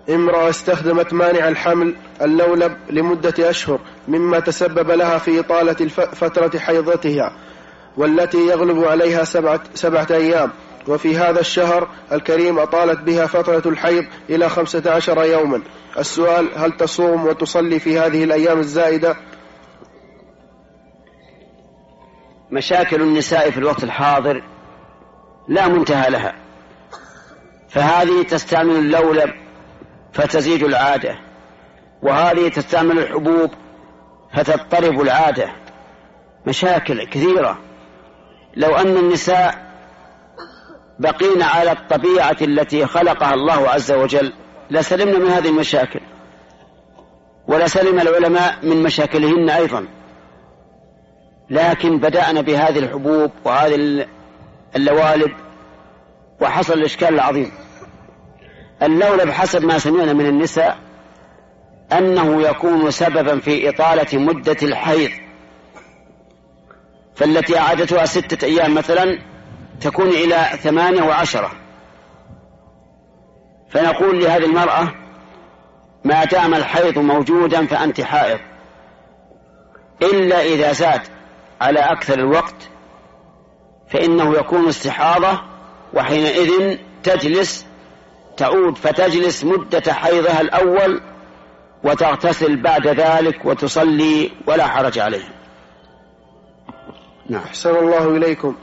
امرأة استخدمت مانع الحمل اللولب لمدة أشهر مما تسبب لها في إطالة فترة حيضتها والتي يغلب عليها 7 أيام، وفي هذا الشهر الكريم أطالت بها فترة الحيض إلى 15 يوما. السؤال: هل تصوم وتصلي في هذه الأيام الزائدة؟ مشاكل النساء في الوقت الحاضر لا منتهى لها، فهذه تستعمل اللولب فتزيد العادة، وهذه تستعمل الحبوب فتضطرب العادة. مشاكل كثيرة. لو أن النساء بقين على الطبيعة التي خلقها الله عز وجل لسلمنا من هذه المشاكل، ولسلم العلماء من مشاكلهن أيضا، لكن بدأنا بهذه الحبوب وهذه اللوالب وحصل الإشكال العظيم. اللولب حسب ما سمعنا من النساء أنه يكون سببا في إطالة مدة الحيض، فالتي عادتها 6 أيام مثلا تكون إلى 8 و10. فنقول لهذه المرأة: ما دام الحيض موجودا فأنت حائض، إلا إذا زاد على أكثر الوقت فإنه يكون استحاضة، وحينئذ تعود فتجلس مدة حيضها الأول وتغتسل بعد ذلك وتصلي ولا حرج عليها. أحسن الله إليكم.